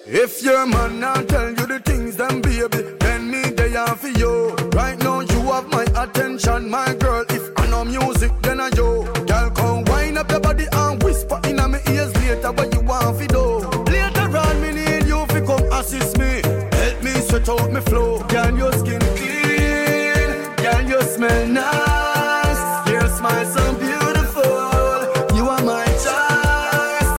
If your man not tell you the things, then baby, then me they are for you. Right now you have my attention, my girl. If I know music, then I yo. Girl, come wind up your body and whisper in my ears later what you want for do. Later on, me need you to come assist me. Help me sweat out my flow. Girl, your skin clean, girl, you smell nice. Your smile so